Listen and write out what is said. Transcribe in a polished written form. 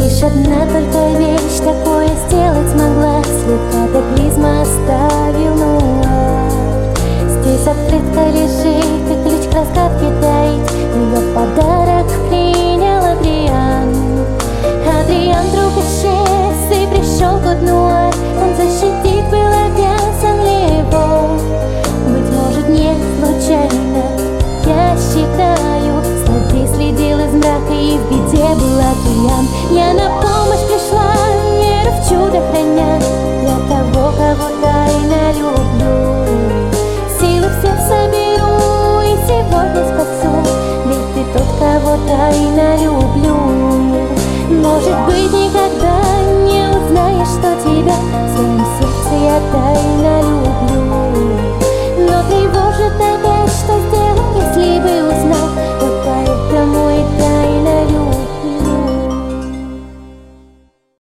Лишь одна только вещь такое сделать смогла. След катаклизма оставил нуар. Здесь открытка лежит и ключ к разгадке таит. Ее подарок принял Адриан. Адриан друг исчез и пришел кот Нуар. Он защитить был обязан ли его? Быть может, не случайно, я считаю. Снова следил из мрака и в беде был Адриан. Я на помощь пришла, веру в чудо храня.